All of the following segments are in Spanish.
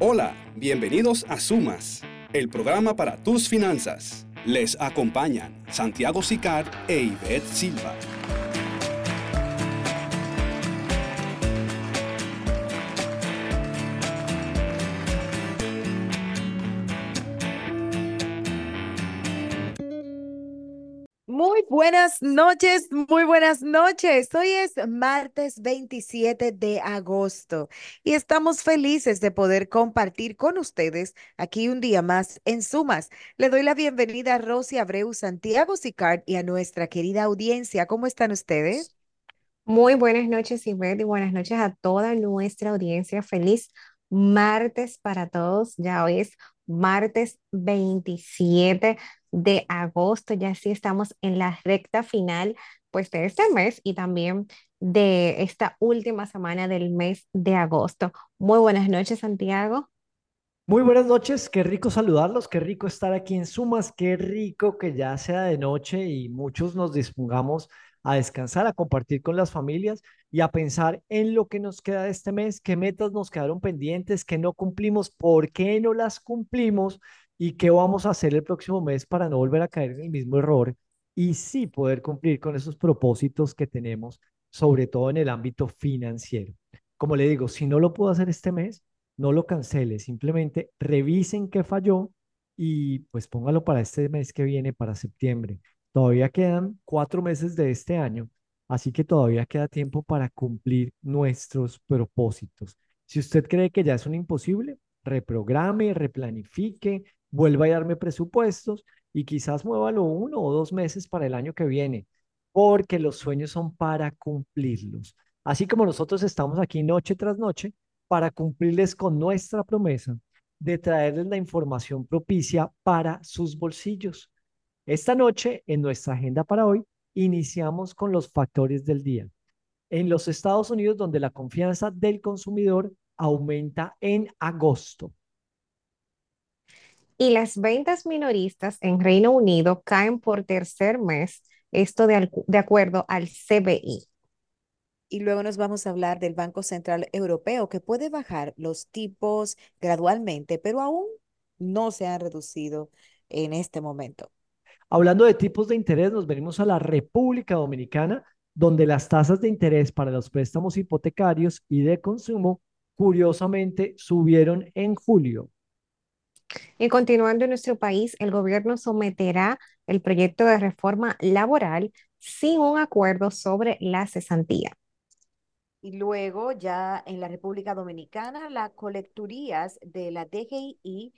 Hola, bienvenidos a Sumas, el programa para tus finanzas. Les acompañan Santiago Sicard e Ivette Silva. Muy buenas noches, muy buenas noches. Hoy es martes 27 de agosto y estamos felices de poder compartir con ustedes aquí un día más en Sumas. Le doy la bienvenida a Rosy Abreu, Santiago Sicard y a nuestra querida audiencia. ¿Cómo están ustedes? Muy buenas noches, Ivette, y buenas noches a toda nuestra audiencia. Feliz martes para todos. Ya hoy es martes 27 de agosto. Ya sí estamos en la recta final, pues, de este mes y también de esta última semana del mes de agosto. Muy buenas noches, Santiago. Muy buenas noches, qué rico saludarlos, qué rico estar aquí en Sumas, qué rico que ya sea de noche y muchos nos dispongamos a descansar, a compartir con las familias y a pensar en lo que nos queda de este mes, qué metas nos quedaron pendientes, qué no cumplimos, por qué no las cumplimos y qué vamos a hacer el próximo mes para no volver a caer en el mismo error y sí poder cumplir con esos propósitos que tenemos, sobre todo en el ámbito financiero. Como le digo, si no lo puedo hacer este mes, no lo cancele, simplemente revisen qué falló y pues póngalo para este mes que viene, para septiembre. Todavía quedan 4 meses de este año, así que todavía queda tiempo para cumplir nuestros propósitos. Si usted cree que ya es un imposible, reprograme, replanifique, vuelva a darme presupuestos y quizás muévalo 1 o 2 meses para el año que viene, porque los sueños son para cumplirlos. Así como nosotros estamos aquí noche tras noche, para cumplirles con nuestra promesa de traerles la información propicia para sus bolsillos. Esta noche, en nuestra agenda para hoy, iniciamos con los factores del día. En los Estados Unidos, donde la confianza del consumidor aumenta en agosto. Y las ventas minoristas en Reino Unido caen por tercer mes, esto de acuerdo al CBI. Y luego nos vamos a hablar del Banco Central Europeo, que puede bajar los tipos gradualmente, pero aún no se han reducido en este momento. Hablando de tipos de interés, nos venimos a la República Dominicana, donde las tasas de interés para los préstamos hipotecarios y de consumo, curiosamente, subieron en julio. Y continuando en nuestro país, el gobierno someterá el proyecto de reforma laboral sin un acuerdo sobre la cesantía. Y luego ya en la República Dominicana, las colecturías de la DGI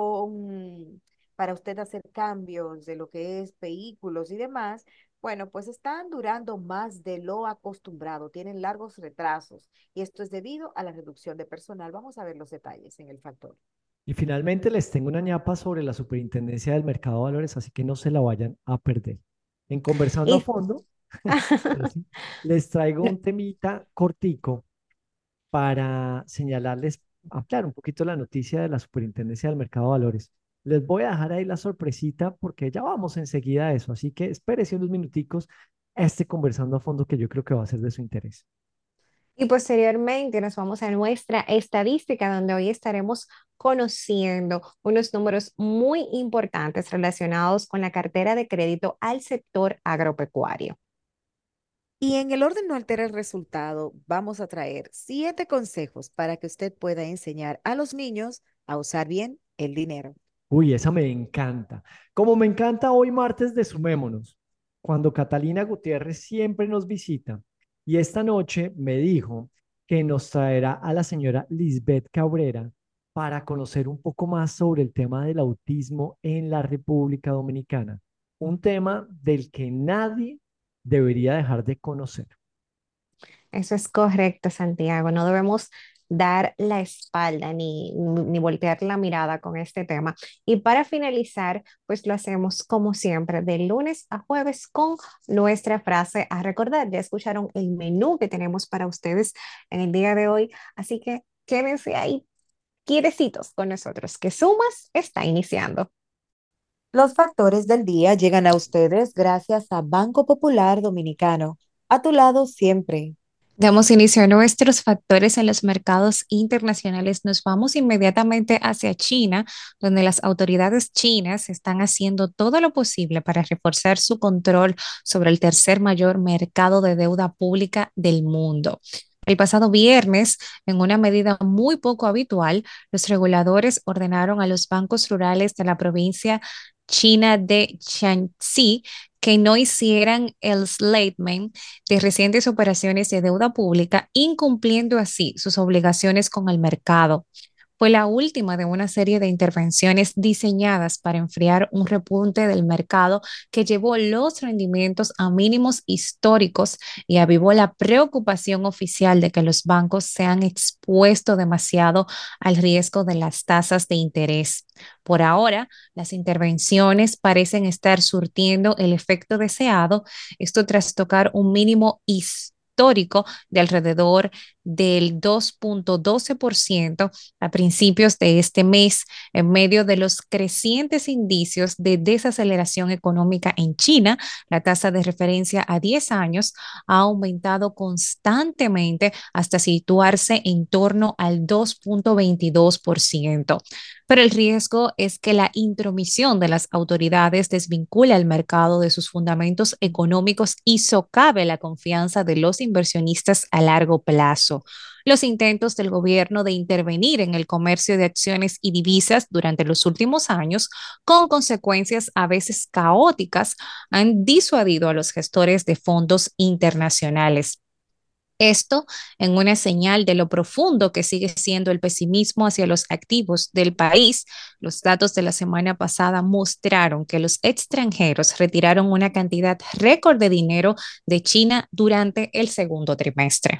para usted hacer cambios de lo que es vehículos y demás, bueno, pues están durando más de lo acostumbrado, tienen largos retrasos y esto es debido a la reducción de personal. Vamos a ver los detalles en el factor. Y finalmente les tengo una ñapa sobre la Superintendencia del Mercado de Valores, así que no se la vayan a perder. En Conversando a Y Fondo, sí, les traigo un temita cortico para señalarles, ampliar un poquito la noticia de la Superintendencia del Mercado de Valores. Les voy a dejar ahí la sorpresita porque ya vamos enseguida a eso, así que espérense unos minuticos este Conversando a Fondo que yo creo que va a ser de su interés. Y posteriormente nos vamos a nuestra estadística, donde hoy estaremos conociendo unos números muy importantes relacionados con la cartera de crédito al sector agropecuario. Y en el orden no altera el resultado, vamos a traer 7 consejos para que usted pueda enseñar a los niños a usar bien el dinero. Uy, esa me encanta. Como me encanta hoy martes de Sumémonos, cuando Catalina Gutiérrez siempre nos visita y esta noche me dijo que nos traerá a la señora Lisbeth Cabrera para conocer un poco más sobre el tema del autismo en la República Dominicana, un tema del que nadie debería dejar de conocer. Eso es correcto, Santiago. No debemos dar la espalda ni voltear la mirada con este tema. Y para finalizar, pues lo hacemos como siempre, de lunes a jueves con nuestra frase a recordar. Ya escucharon el menú que tenemos para ustedes en el día de hoy, así que quédense ahí, quietecitos con nosotros, que Sumas está iniciando. Los factores del día llegan a ustedes gracias a Banco Popular Dominicano. A tu lado siempre. Damos inicio a nuestros factores en los mercados internacionales. Nos vamos inmediatamente hacia China, donde las autoridades chinas están haciendo todo lo posible para reforzar su control sobre el tercer mayor mercado de deuda pública del mundo. El pasado viernes, en una medida muy poco habitual, los reguladores ordenaron a los bancos rurales de la provincia china de Shanxi que no hicieran el statement de recientes operaciones de deuda pública, incumpliendo así sus obligaciones con el mercado. Fue la última de una serie de intervenciones diseñadas para enfriar un repunte del mercado que llevó los rendimientos a mínimos históricos y avivó la preocupación oficial de que los bancos se han expuesto demasiado al riesgo de las tasas de interés. Por ahora, las intervenciones parecen estar surtiendo el efecto deseado, esto tras tocar un mínimo histórico de alrededor del 2,12% a principios de este mes, en medio de los crecientes indicios de desaceleración económica en China. La tasa de referencia a 10 años ha aumentado constantemente hasta situarse en torno al 2,22%. Pero el riesgo es que la intromisión de las autoridades desvincule al mercado de sus fundamentos económicos y socave la confianza de los inversionistas a largo plazo. Los intentos del gobierno de intervenir en el comercio de acciones y divisas durante los últimos años, con consecuencias a veces caóticas, han disuadido a los gestores de fondos internacionales. Esto en una señal de lo profundo que sigue siendo el pesimismo hacia los activos del país. Los datos de la semana pasada mostraron que los extranjeros retiraron una cantidad récord de dinero de China durante el segundo trimestre.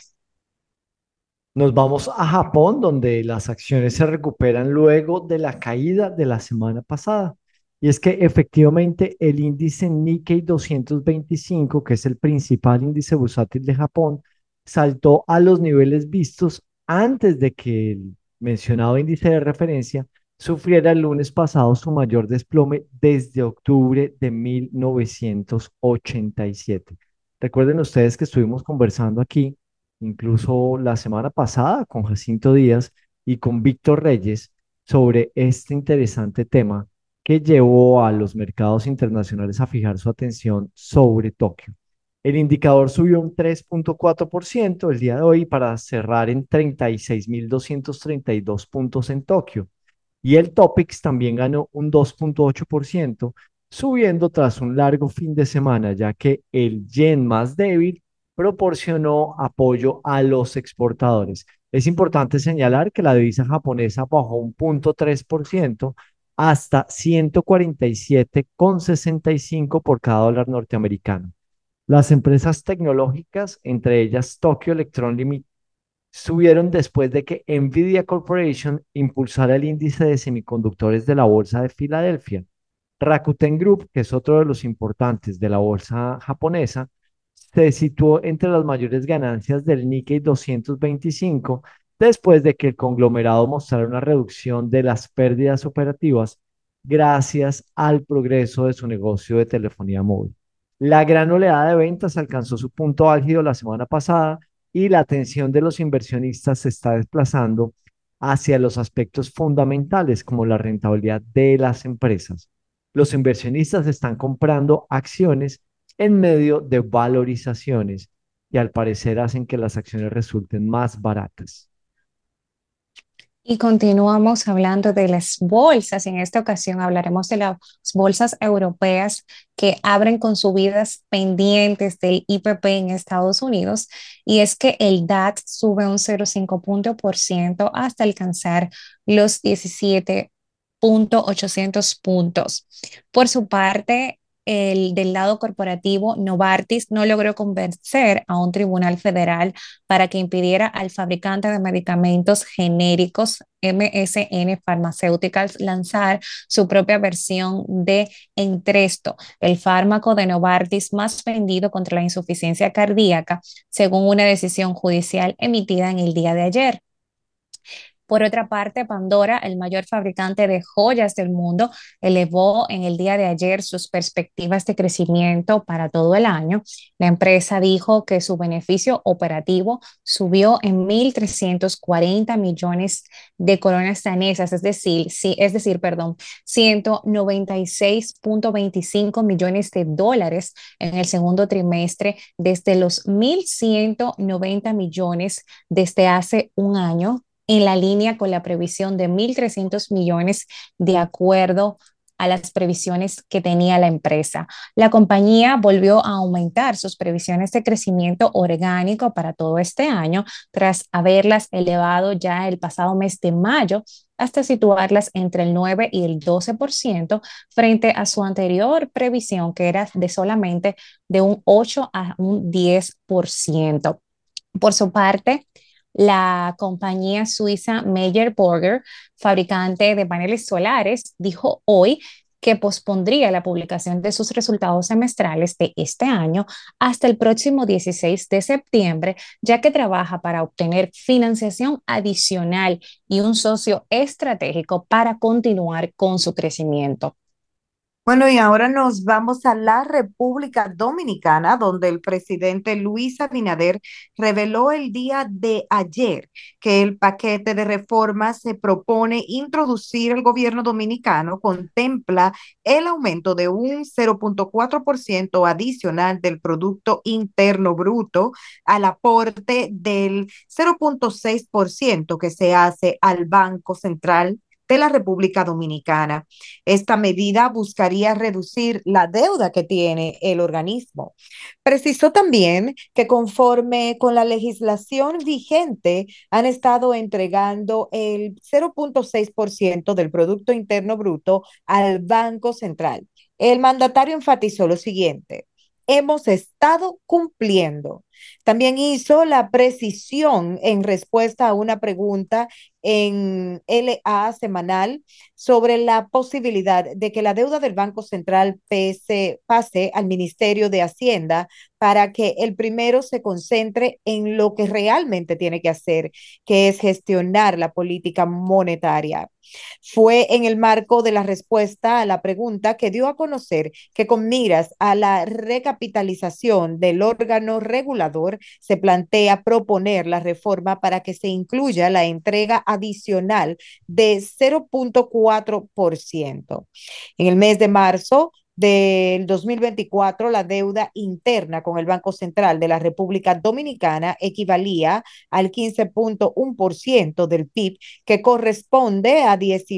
Nos vamos a Japón, donde las acciones se recuperan luego de la caída de la semana pasada. Y es que efectivamente el índice Nikkei 225, que es el principal índice bursátil de Japón, saltó a los niveles vistos antes de que el mencionado índice de referencia sufriera el lunes pasado su mayor desplome desde octubre de 1987. Recuerden ustedes que estuvimos conversando aquí incluso la semana pasada con Jacinto Díaz y con Víctor Reyes sobre este interesante tema que llevó a los mercados internacionales a fijar su atención sobre Tokio. El indicador subió un 3,4% el día de hoy para cerrar en 36.232 puntos en Tokio. Y el Topix también ganó un 2,8%, subiendo tras un largo fin de semana, ya que el yen más débil proporcionó apoyo a los exportadores. Es importante señalar que la divisa japonesa bajó un 0,3% hasta 147,65 por cada dólar norteamericano. Las empresas tecnológicas, entre ellas Tokyo Electron Limited, subieron después de que Nvidia Corporation impulsara el índice de semiconductores de la Bolsa de Filadelfia. Rakuten Group, que es otro de los importantes de la bolsa japonesa, se situó entre las mayores ganancias del Nikkei 225 después de que el conglomerado mostrara una reducción de las pérdidas operativas gracias al progreso de su negocio de telefonía móvil. La gran oleada de ventas alcanzó su punto álgido la semana pasada y la atención de los inversionistas se está desplazando hacia los aspectos fundamentales como la rentabilidad de las empresas. Los inversionistas están comprando acciones en medio de valorizaciones que al parecer hacen que las acciones resulten más baratas. Y continuamos hablando de las bolsas. En esta ocasión hablaremos de las bolsas europeas que abren con subidas pendientes del IPP en Estados Unidos. Y es que el DAX sube un 0,5% hasta alcanzar los 17,800 puntos. Por su parte, el del lado corporativo, Novartis no logró convencer a un tribunal federal para que impidiera al fabricante de medicamentos genéricos MSN Pharmaceuticals lanzar su propia versión de Entresto, el fármaco de Novartis más vendido contra la insuficiencia cardíaca, según una decisión judicial emitida en el día de ayer. Por otra parte, Pandora, el mayor fabricante de joyas del mundo, elevó en el día de ayer sus perspectivas de crecimiento para todo el año. La empresa dijo que su beneficio operativo subió en 1.340 millones de coronas danesas, perdón, 196.25 millones de dólares en el segundo trimestre, desde los 1.190 millones desde hace un año, en la línea con la previsión de 1.300 millones de acuerdo a las previsiones que tenía la empresa. La compañía volvió a aumentar sus previsiones de crecimiento orgánico para todo este año, tras haberlas elevado ya el pasado mes de mayo hasta situarlas entre el 9 y el 12% frente a su anterior previsión, que era de solamente de un 8 a un 10%. Por su parte, la compañía suiza Meyer Burger, fabricante de paneles solares, dijo hoy que pospondría la publicación de sus resultados semestrales de este año hasta el próximo 16 de septiembre, ya que trabaja para obtener financiación adicional y un socio estratégico para continuar con su crecimiento. Bueno, y ahora nos vamos a la República Dominicana, donde el presidente Luis Abinader reveló el día de ayer que el paquete de reformas se propone introducir el gobierno dominicano contempla el aumento de un 0,4% adicional del Producto Interno Bruto al aporte del 0,6% que se hace al Banco Central de la República Dominicana. Esta medida buscaría reducir la deuda que tiene el organismo. Precisó también que conforme con la legislación vigente han estado entregando el 0,6% del Producto Interno Bruto al Banco Central. El mandatario enfatizó lo siguiente: hemos estado cumpliendo. También hizo la precisión en respuesta a una pregunta en LA semanal sobre la posibilidad de que la deuda del Banco Central pase al Ministerio de Hacienda para que el primero se concentre en lo que realmente tiene que hacer, que es gestionar la política monetaria. Fue en el marco de la respuesta a la pregunta que dio a conocer que con miras a la recapitalización del órgano regulador se plantea proponer la reforma para que se incluya la entrega adicional de 0,4%. En el mes de marzo del 2024, la deuda interna con el Banco Central de la República Dominicana equivalía al 15,1% del PIB, que corresponde a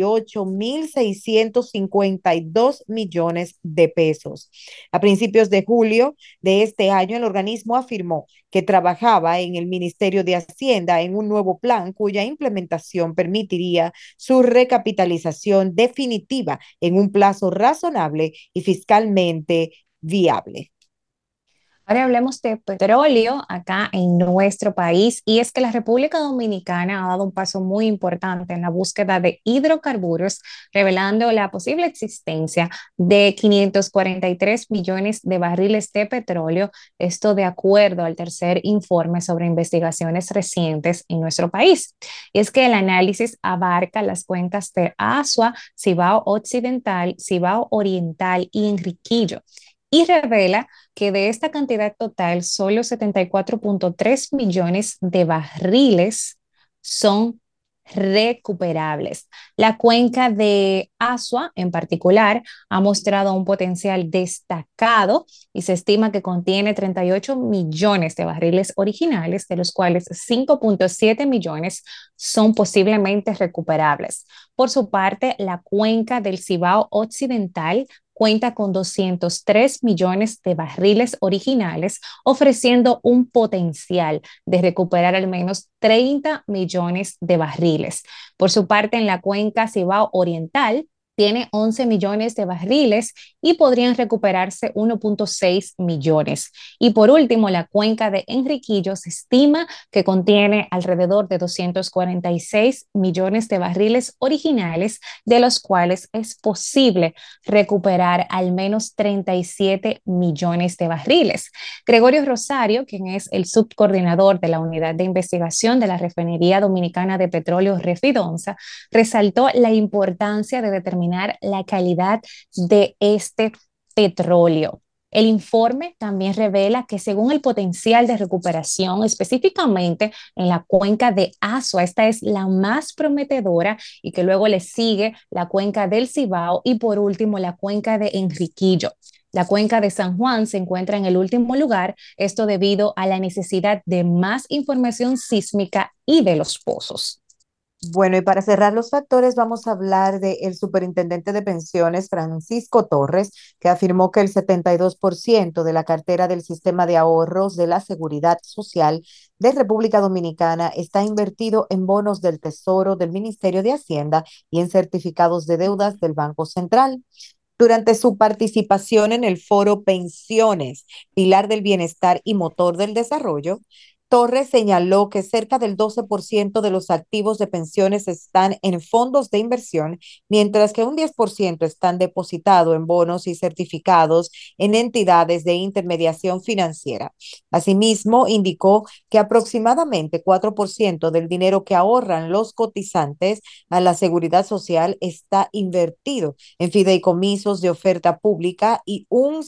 18.652 millones de pesos. A principios de julio de este año, el organismo afirmó que trabajaba en el Ministerio de Hacienda en un nuevo plan cuya implementación permitiría su recapitalización definitiva en un plazo razonable y fiscalmente viable. Ahora hablemos de petróleo acá en nuestro país, y es que la República Dominicana ha dado un paso muy importante en la búsqueda de hidrocarburos, revelando la posible existencia de 543 millones de barriles de petróleo, esto de acuerdo al tercer informe sobre investigaciones recientes en nuestro país. Y es que el análisis abarca las cuencas de Asua, Cibao Occidental, Cibao Oriental y Enriquillo, y revela que de esta cantidad total, solo 74,3 millones de barriles son recuperables. La cuenca de Asua, en particular, ha mostrado un potencial destacado y se estima que contiene 38 millones de barriles originales, de los cuales 5,7 millones son posiblemente recuperables. Por su parte, la cuenca del Cibao Occidental cuenta con 203 millones de barriles originales, ofreciendo un potencial de recuperar al menos 30 millones de barriles. Por su parte, en la cuenca Cibao Oriental, tiene 11 millones de barriles y podrían recuperarse 1.6 millones. Y por último, la cuenca de Enriquillo se estima que contiene alrededor de 246 millones de barriles originales, de los cuales es posible recuperar al menos 37 millones de barriles. Gregorio Rosario, quien es el subcoordinador de la Unidad de Investigación de la Refinería Dominicana de Petróleo Refidonza, resaltó la importancia de determinar la calidad de este petróleo. El informe también revela que según el potencial de recuperación, específicamente en la cuenca de Asua, esta es la más prometedora, y que luego le sigue la cuenca del Cibao y por último la cuenca de Enriquillo. La cuenca de San Juan se encuentra en el último lugar, esto debido a la necesidad de más información sísmica y de los pozos. Bueno, y para cerrar los factores, vamos a hablar del superintendente de pensiones, Francisco Torres, que afirmó que el 72% de la cartera del sistema de ahorros de la Seguridad Social de República Dominicana está invertido en bonos del Tesoro, del Ministerio de Hacienda y en certificados de deudas del Banco Central. Durante su participación en el foro Pensiones, Pilar del Bienestar y Motor del Desarrollo, Torres señaló que cerca del 12% de los activos de pensiones están en fondos de inversión, mientras que un 10% están depositados en bonos y certificados en entidades de intermediación financiera. Asimismo, indicó que aproximadamente 4% del dinero que ahorran los cotizantes a la Seguridad Social está invertido en fideicomisos de oferta pública y un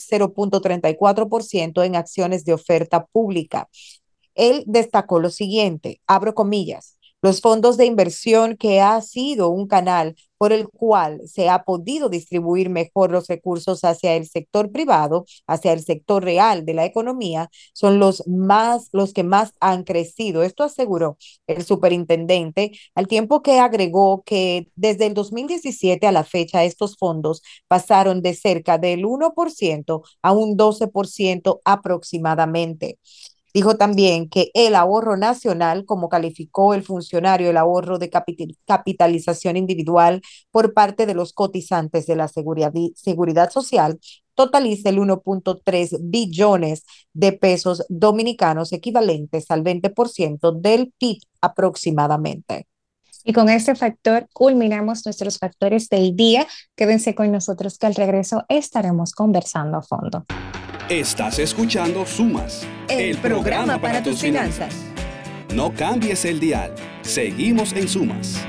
0.34% en acciones de oferta pública. Él destacó lo siguiente, abro comillas, los fondos de inversión, que ha sido un canal por el cual se ha podido distribuir mejor los recursos hacia el sector privado, hacia el sector real de la economía, son los que más han crecido. Esto aseguró el superintendente, al tiempo que agregó que desde el 2017 a la fecha estos fondos pasaron de cerca del 1% a un 12% aproximadamente. Dijo también que el ahorro nacional, como calificó el funcionario, el ahorro de capitalización individual por parte de los cotizantes de la seguridad social, totaliza el 1.3 billones de pesos dominicanos, equivalentes al 20% del PIB aproximadamente. Y con este factor culminamos nuestros factores del día. Quédense con nosotros que al regreso estaremos conversando a fondo. Estás escuchando Sumas, el programa para tus finanzas. No cambies el dial. Seguimos en Sumas.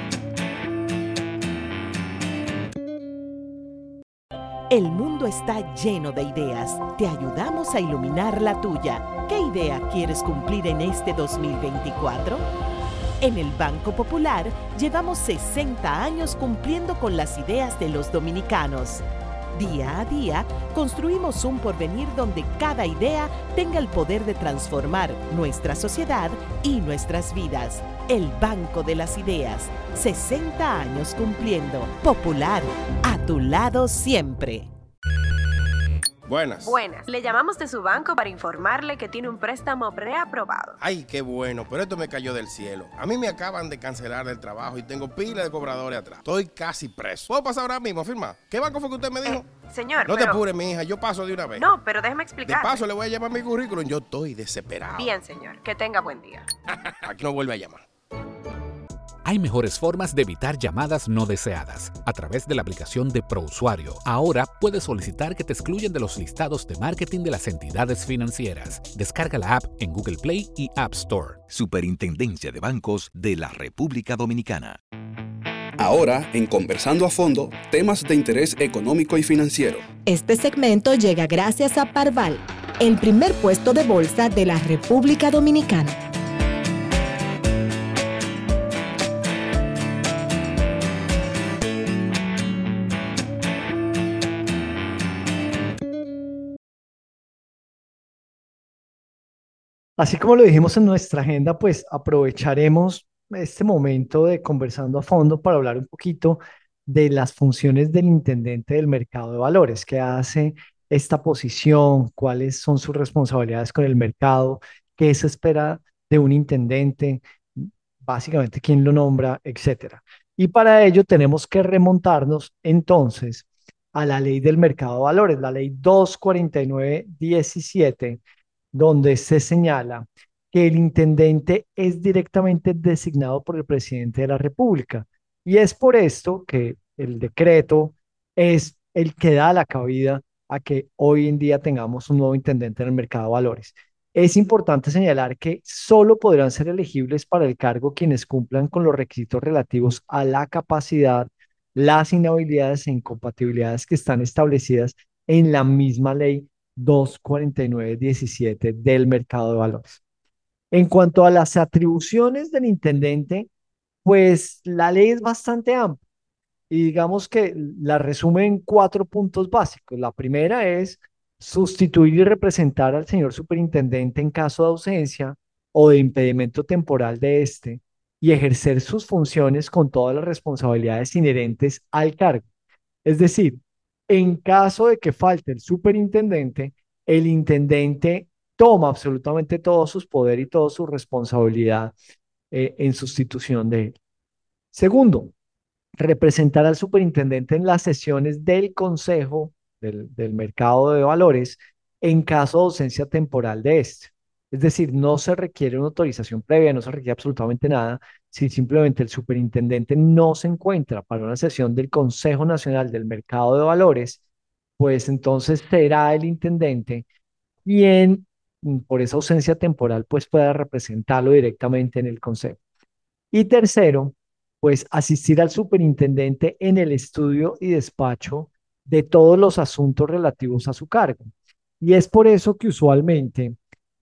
El mundo está lleno de ideas. Te ayudamos a iluminar la tuya. ¿Qué idea quieres cumplir en este 2024? En el Banco Popular llevamos 60 años cumpliendo con las ideas de los dominicanos. Día a día, construimos un porvenir donde cada idea tenga el poder de transformar nuestra sociedad y nuestras vidas. El Banco de las Ideas, 60 años cumpliendo. Popular, a tu lado siempre. Buenas. Buenas. Le llamamos de su banco para informarle que tiene un préstamo preaprobado. Ay, qué bueno, pero esto me cayó del cielo. A mí me acaban de cancelar del trabajo y tengo pila de cobradores atrás. Estoy casi preso. ¿Puedo pasar ahora mismo a firmar? ¿Qué banco fue que usted me dijo? Señor, No te apures, mi hija, yo paso de una vez. No, pero déjeme De explicar. paso le voy a llamar mi currículum, yo estoy desesperado. Bien, señor, que tenga buen día. Aquí no vuelve a llamar. Hay mejores formas de evitar llamadas no deseadas. A través de la aplicación de ProUsuario, ahora puedes solicitar que te excluyan de los listados de marketing de las entidades financieras. Descarga la app en Google Play y App Store. Superintendencia de Bancos de la República Dominicana. Ahora, en Conversando a Fondo, temas de interés económico y financiero. Este segmento llega gracias a Parval, el primer puesto de bolsa de la República Dominicana. Así como lo dijimos en nuestra agenda, pues aprovecharemos este momento de conversando a fondo para hablar un poquito de las funciones del intendente del mercado de valores, qué hace esta posición, cuáles son sus responsabilidades con el mercado, qué se espera de un intendente, básicamente quién lo nombra, etcétera. Y para ello tenemos que remontarnos entonces a la ley del mercado de valores, la ley 249/17, donde se señala que el intendente es directamente designado por el presidente de la República. Y es por esto que el decreto es el que da la cabida a que hoy en día tengamos un nuevo intendente en el mercado de valores. Es importante señalar que solo podrán ser elegibles para el cargo quienes cumplan con los requisitos relativos a la capacidad, las inhabilidades e incompatibilidades que están establecidas en la misma ley 249/17 del mercado de valores. En cuanto a las atribuciones del intendente, pues la ley es bastante amplia y digamos que la resume en 4 puntos básicos. La primera es sustituir y representar al señor superintendente en caso de ausencia o de impedimento temporal de este y ejercer sus funciones con todas las responsabilidades inherentes al cargo. Es decir, en caso de que falte el superintendente, el intendente toma absolutamente todos sus poderes y toda su responsabilidad en sustitución de él. Segundo, representar al superintendente en las sesiones del Consejo del Mercado de Valores en caso de ausencia temporal de este. Es decir, no se requiere una autorización previa, no se requiere absolutamente nada. Si simplemente el superintendente no se encuentra para una sesión del Consejo Nacional del Mercado de Valores, pues entonces será el intendente quien, por esa ausencia temporal, pues pueda representarlo directamente en el Consejo. Y tercero, pues asistir al superintendente en el estudio y despacho de todos los asuntos relativos a su cargo. Y es por eso que usualmente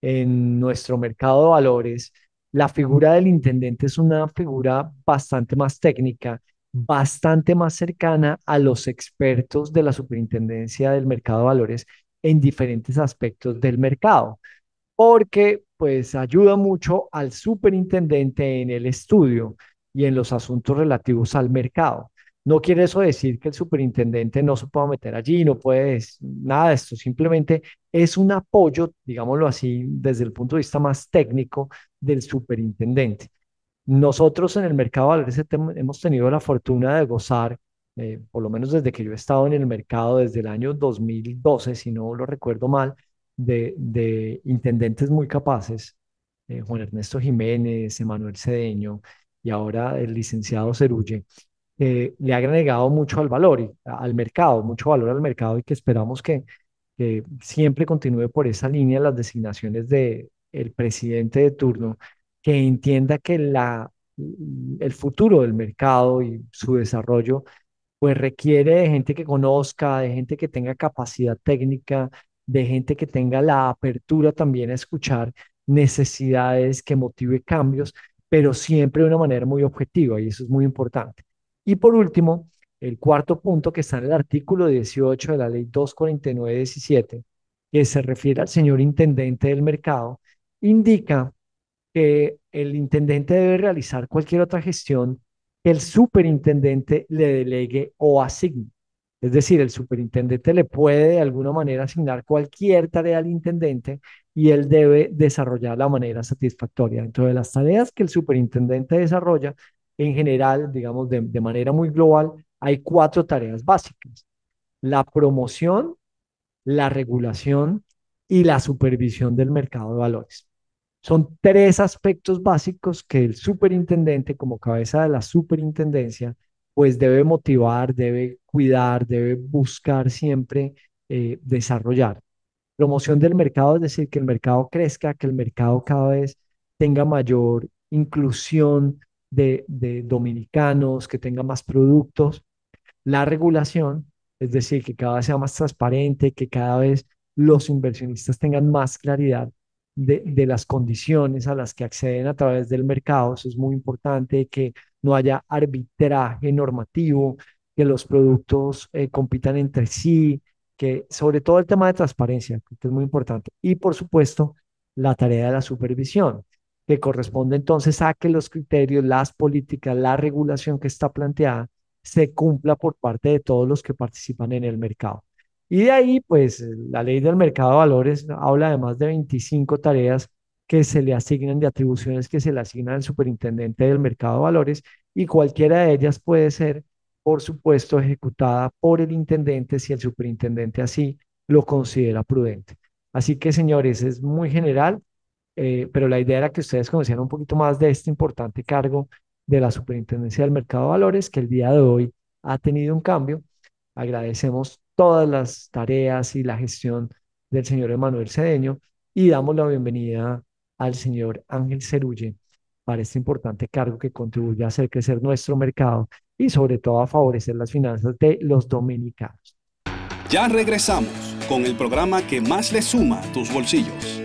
en nuestro mercado de valores, la figura del intendente es una figura bastante más técnica, bastante más cercana a los expertos de la superintendencia del mercado de valores en diferentes aspectos del mercado porque pues ayuda mucho al superintendente en el estudio y en los asuntos relativos al mercado. No quiere eso decir que el superintendente no se pueda meter allí, no puede nada de esto, simplemente es un apoyo, digámoslo así, desde el punto de vista más técnico del superintendente. Nosotros en el mercado de valores hemos tenido la fortuna de gozar, por lo menos desde que yo he estado en el mercado, desde el año 2012, si no lo recuerdo mal, de intendentes muy capaces, Juan Ernesto Jiménez, Emanuel Cedeño y ahora el licenciado Cerulle, le ha agregado mucho al valor, al mercado, mucho valor al mercado y que esperamos que siempre continúe por esa línea las designaciones de el presidente de turno, que entienda que el futuro del mercado y su desarrollo pues requiere de gente que conozca, de gente que tenga capacidad técnica, de gente que tenga la apertura también a escuchar necesidades, que motive cambios, pero siempre de una manera muy objetiva y eso es muy importante. Y por último, el cuarto punto que está en el artículo 18 de la ley 249/17, que se refiere al señor intendente del mercado, indica que el intendente debe realizar cualquier otra gestión que el superintendente le delegue o asigne. Es decir, el superintendente le puede de alguna manera asignar cualquier tarea al intendente y él debe desarrollarla de manera satisfactoria. Dentro de las tareas que el superintendente desarrolla, en general, digamos, de manera muy global, hay 4 tareas básicas: la promoción, la regulación y la supervisión del mercado de valores. Son 3 aspectos básicos que el superintendente, como cabeza de la superintendencia, pues debe motivar, debe cuidar, debe buscar siempre desarrollar. Promoción del mercado, es decir, que el mercado crezca, que el mercado cada vez tenga mayor inclusión de dominicanos, que tenga más productos. La regulación, es decir, que cada vez sea más transparente, que cada vez los inversionistas tengan más claridad de las condiciones a las que acceden a través del mercado. Eso es muy importante, que no haya arbitraje normativo, que los productos compitan entre sí, que sobre todo el tema de transparencia, que es muy importante. Y por supuesto, la tarea de la supervisión, que corresponde entonces a que los criterios, las políticas, la regulación que está planteada se cumpla por parte de todos los que participan en el mercado. Y de ahí, pues, la ley del mercado de valores habla de más de 25 tareas que se le asignan, de atribuciones que se le asignan al superintendente del mercado de valores, y cualquiera de ellas puede ser, por supuesto, ejecutada por el intendente si el superintendente así lo considera prudente. Así que, señores, es muy general, pero la idea era que ustedes conocieran un poquito más de este importante cargo de la Superintendencia del Mercado de Valores, que el día de hoy ha tenido un cambio. Agradecemos todas las tareas y la gestión del señor Emanuel Cedeño y damos la bienvenida al señor Ángel Cerulle para este importante cargo que contribuye a hacer crecer nuestro mercado y sobre todo a favorecer las finanzas de los dominicanos. Ya regresamos con el programa que más le suma a tus bolsillos.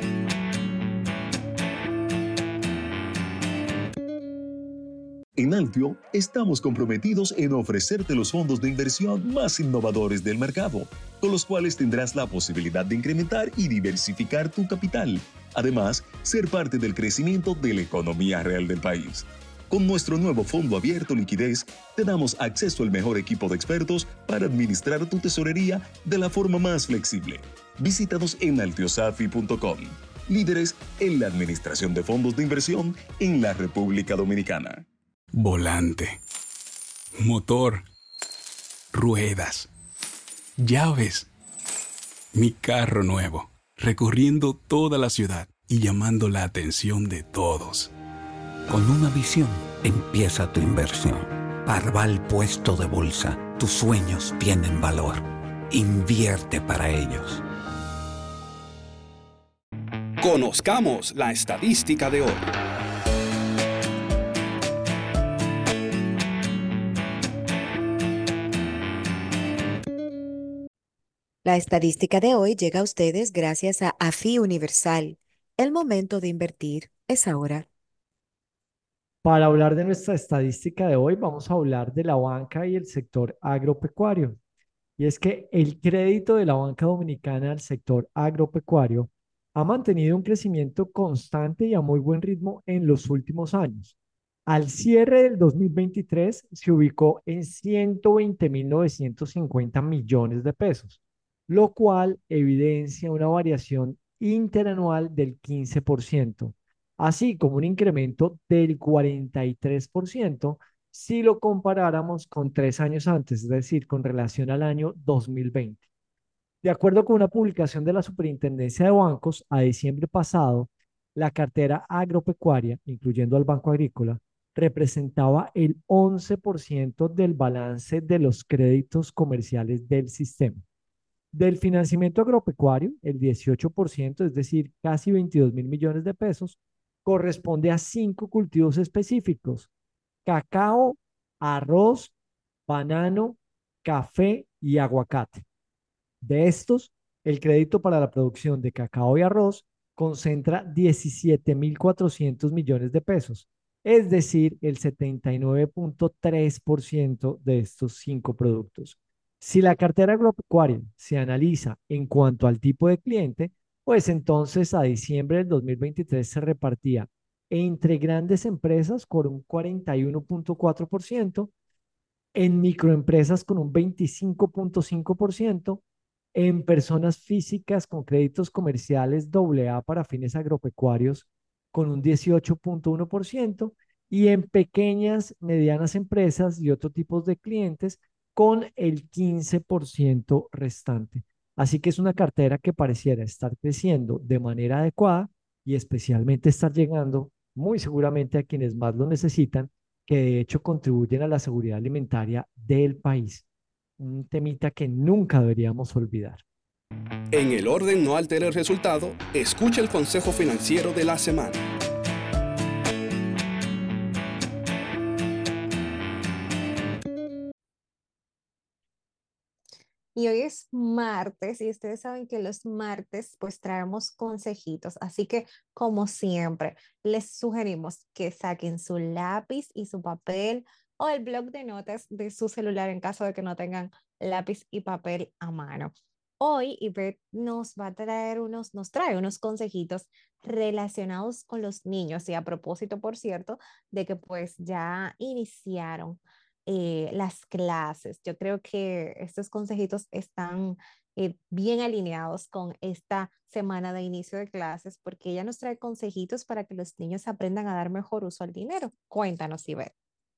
En Altio estamos comprometidos en ofrecerte los fondos de inversión más innovadores del mercado, con los cuales tendrás la posibilidad de incrementar y diversificar tu capital. Además, ser parte del crecimiento de la economía real del país. Con nuestro nuevo fondo abierto liquidez, te damos acceso al mejor equipo de expertos para administrar tu tesorería de la forma más flexible. Visítanos en altiosafi.com. Líderes en la administración de fondos de inversión en la República Dominicana. Volante, motor, ruedas, llaves, mi carro nuevo, recorriendo toda la ciudad y llamando la atención de todos. Con una visión empieza tu inversión. Parval Puesto de Bolsa, tus sueños tienen valor. Invierte para ellos. Conozcamos la estadística de hoy. La estadística de hoy llega a ustedes gracias a AFI Universal. El momento de invertir es ahora. Para hablar de nuestra estadística de hoy, vamos a hablar de la banca y el sector agropecuario. Y es que el crédito de la banca dominicana al sector agropecuario ha mantenido un crecimiento constante y a muy buen ritmo en los últimos años. Al cierre del 2023 se ubicó en 120.950 millones de pesos, lo cual evidencia una variación interanual del 15%, así como un incremento del 43% si lo comparáramos con 3 años antes, es decir, con relación al año 2020. De acuerdo con una publicación de la Superintendencia de Bancos, a diciembre pasado, la cartera agropecuaria, incluyendo al Banco Agrícola, representaba el 11% del balance de los créditos comerciales del sistema. Del financiamiento agropecuario, el 18%, es decir, casi 22.000 millones de pesos, corresponde a 5 cultivos específicos: cacao, arroz, banano, café y aguacate. De estos, el crédito para la producción de cacao y arroz concentra 17.400 millones de pesos, es decir, el 79.3% de estos 5 productos. Si la cartera agropecuaria se analiza en cuanto al tipo de cliente, pues entonces a diciembre del 2023 se repartía entre grandes empresas con un 41.4%, en microempresas con un 25.5%, en personas físicas con créditos comerciales AA para fines agropecuarios con un 18.1% y en pequeñas, medianas empresas y otros tipos de clientes con el 15% restante. Así que es una cartera que pareciera estar creciendo de manera adecuada y especialmente estar llegando muy seguramente a quienes más lo necesitan, que de hecho contribuyen a la seguridad alimentaria del país. Un temita que nunca deberíamos olvidar. En el orden no altere el resultado, escucha el consejo financiero de la semana. Y hoy es martes y ustedes saben que los martes pues traemos consejitos, así que como siempre les sugerimos que saquen su lápiz y su papel o el bloc de notas de su celular en caso de que no tengan lápiz y papel a mano. Hoy Ivette nos trae unos consejitos relacionados con los niños y a propósito, por cierto, de que pues ya iniciaron las clases. Yo creo que estos consejitos están bien alineados con esta semana de inicio de clases, porque ella nos trae consejitos para que los niños aprendan a dar mejor uso al dinero. Cuéntanos, Ivette.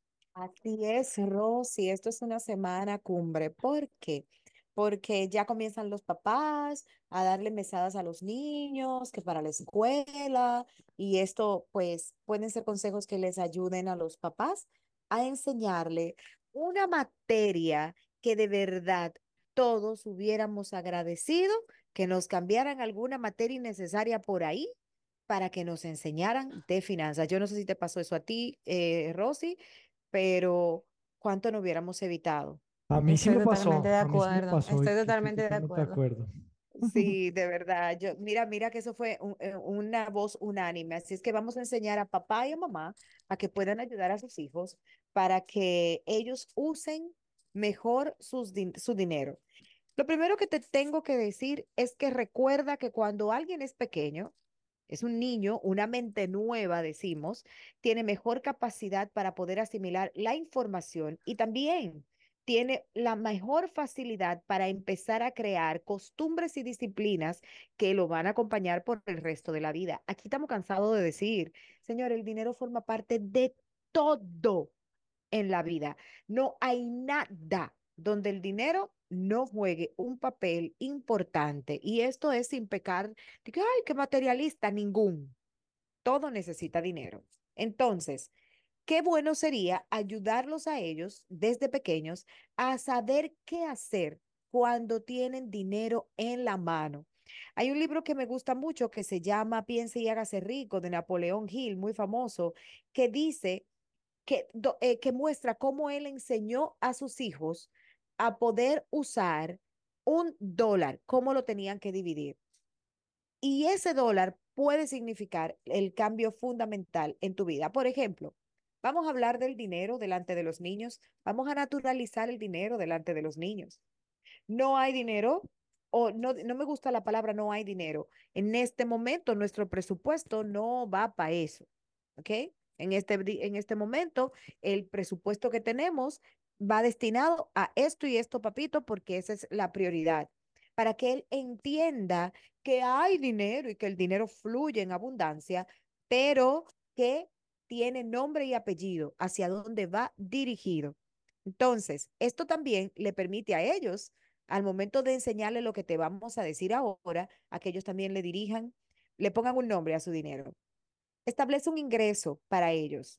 Así es, Rosy, esto es una semana cumbre. ¿Por qué? Porque ya comienzan los papás a darle mesadas a los niños, que para la escuela, y esto pues pueden ser consejos que les ayuden a los papás a enseñarle una materia que de verdad todos hubiéramos agradecido que nos cambiaran alguna materia innecesaria por ahí para que nos enseñaran de finanzas. Yo no sé si te pasó eso a ti, Rosy, pero ¿cuánto no hubiéramos evitado? A mí sí Estoy me totalmente pasó, de a mí sí me acuerdo, pasó y estoy estoy totalmente de totalmente de acuerdo. acuerdo. Sí, de verdad. Mira que eso fue una voz unánime. Así es que vamos a enseñar a papá y a mamá a que puedan ayudar a sus hijos para que ellos usen mejor su dinero. Lo primero que te tengo que decir es que recuerda que cuando alguien es pequeño, es un niño, una mente nueva, decimos, tiene mejor capacidad para poder asimilar la información y también tiene la mejor facilidad para empezar a crear costumbres y disciplinas que lo van a acompañar por el resto de la vida. Aquí estamos cansados de decir, señor, el dinero forma parte de todo en la vida. No hay nada donde el dinero no juegue un papel importante. Y esto es sin pecar de que, ay, qué materialista, ningún. Todo necesita dinero. Entonces, qué bueno sería ayudarlos a ellos desde pequeños a saber qué hacer cuando tienen dinero en la mano. Hay un libro que me gusta mucho que se llama Piense y hágase rico de Napoleón Hill, muy famoso, que dice que muestra cómo él enseñó a sus hijos a poder usar $1, cómo lo tenían que dividir. Y ese dólar puede significar el cambio fundamental en tu vida. Por ejemplo, vamos a hablar del dinero delante de los niños, vamos a naturalizar el dinero delante de los niños. No hay dinero, o no me gusta la palabra no hay dinero. En este momento nuestro presupuesto no va para eso, ¿ok? En este momento el presupuesto que tenemos va destinado a esto y esto, papito, porque esa es la prioridad. Para que él entienda que hay dinero y que el dinero fluye en abundancia, pero que tiene nombre y apellido, hacia dónde va dirigido. Entonces, esto también le permite a ellos al momento de enseñarle lo que te vamos a decir ahora, a que ellos también le dirijan, le pongan un nombre a su dinero. Establece un ingreso para ellos.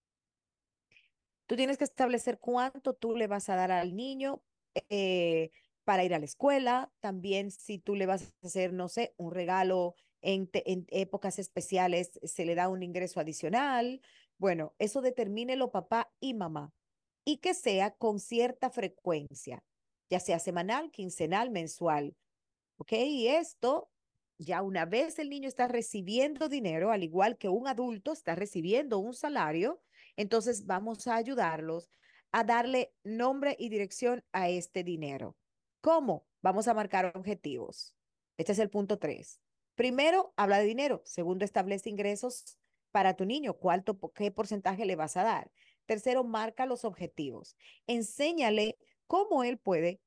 Tú tienes que establecer cuánto tú le vas a dar al niño eh, para ir a la escuela. También si tú le vas a hacer, no sé, un regalo en épocas especiales, se le da un ingreso adicional. Bueno, eso determínelo papá y mamá. Y que sea con cierta frecuencia, ya sea semanal, quincenal, mensual. ¿Ok? Y esto, ya una vez el niño está recibiendo dinero, al igual que un adulto está recibiendo un salario, entonces vamos a ayudarlos a darle nombre y dirección a este dinero. ¿Cómo? Vamos a marcar objetivos. Este es el punto 3. Primero, habla de dinero. Segundo, establece ingresos para tu niño. ¿Cuánto, qué porcentaje le vas a dar? Tercero, marca los objetivos. Enséñale cómo él puede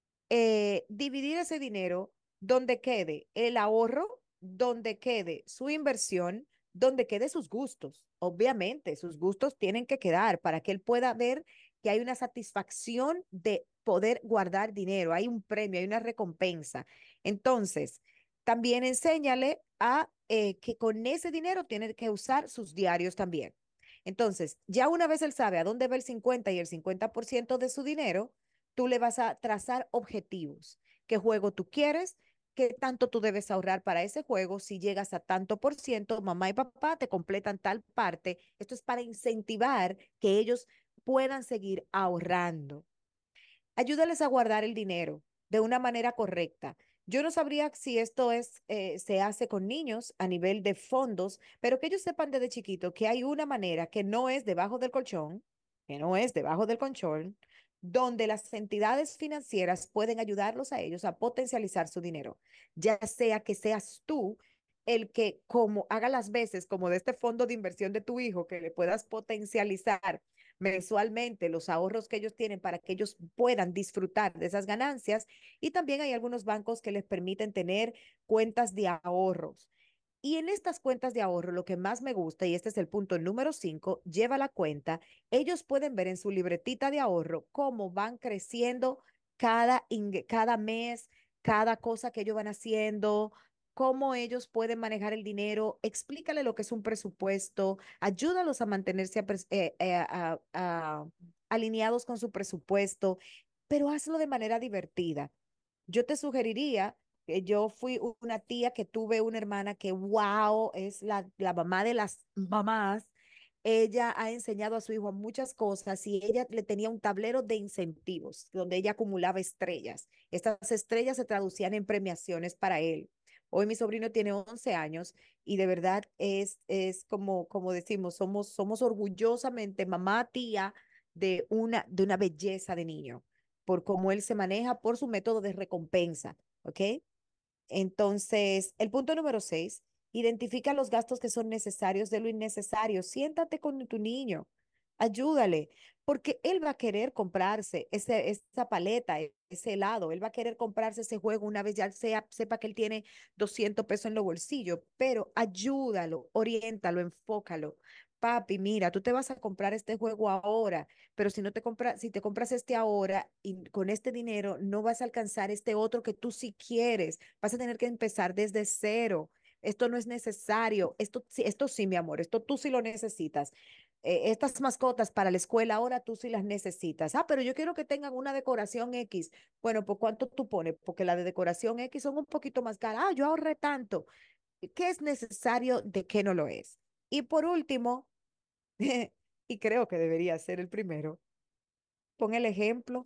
dividir ese dinero donde quede el ahorro, donde quede su inversión, donde quede sus gustos. Obviamente, sus gustos tienen que quedar para que él pueda ver que hay una satisfacción de poder guardar dinero, hay un premio, hay una recompensa. Entonces, también enséñale a que con ese dinero tiene que usar sus diarios también. Entonces, ya una vez él sabe a dónde va el 50 y el 50% de su dinero, tú le vas a trazar objetivos. ¿Qué juego tú quieres? ¿Qué tanto tú debes ahorrar para ese juego? Si llegas a tanto por ciento, mamá y papá te completan tal parte. Esto es para incentivar que ellos puedan seguir ahorrando. Ayúdales a guardar el dinero de una manera correcta. Yo no sabría si esto se hace con niños a nivel de fondos, pero que ellos sepan desde chiquito que hay una manera que no es debajo del colchón, que no es debajo del colchón, donde las entidades financieras pueden ayudarlos a ellos a potencializar su dinero, ya sea que seas tú el que como haga las veces como de este fondo de inversión de tu hijo, que le puedas potencializar mensualmente los ahorros que ellos tienen para que ellos puedan disfrutar de esas ganancias. Y también hay algunos bancos que les permiten tener cuentas de ahorros. Y en estas cuentas de ahorro, lo que más me gusta, y este es el punto número 5, lleva la cuenta, ellos pueden ver en su libretita de ahorro cómo van creciendo cada mes, cada cosa que ellos van haciendo, cómo ellos pueden manejar el dinero. Explícale lo que es un presupuesto, ayúdalos a mantenerse alineados con su presupuesto, pero hazlo de manera divertida. Yo te sugeriría, yo fui una tía que tuve una hermana que, wow, es la mamá de las mamás. Ella ha enseñado a su hijo muchas cosas y ella le tenía un tablero de incentivos donde ella acumulaba estrellas. Estas estrellas se traducían en premiaciones para él. Hoy mi sobrino tiene 11 años y de verdad es como decimos, somos orgullosamente mamá, tía de una belleza de niño por cómo él se maneja, por su método de recompensa, ¿ok? Entonces, el punto número 6, identifica los gastos que son necesarios de lo innecesario. Siéntate con tu niño, ayúdale, porque él va a querer comprarse esa paleta, ese helado, él va a querer comprarse ese juego una vez ya sepa que él tiene 200 pesos en los bolsillos, pero ayúdalo, oriéntalo, enfócalo. Papi, mira, tú te vas a comprar este juego ahora, pero si te compras este ahora y con este dinero no vas a alcanzar este otro que tú sí quieres, vas a tener que empezar desde cero. Esto no es necesario, esto sí, mi amor, esto tú sí lo necesitas. Estas mascotas para la escuela ahora tú sí las necesitas. Ah, pero yo quiero que tengan una decoración X. Bueno, pues ¿cuánto tú pones? Porque la de decoración X son un poquito más caras. Ah, yo ahorré tanto. ¿Qué es necesario? ¿De qué no lo es? Y por último, y creo que debería ser el primero, pon el ejemplo,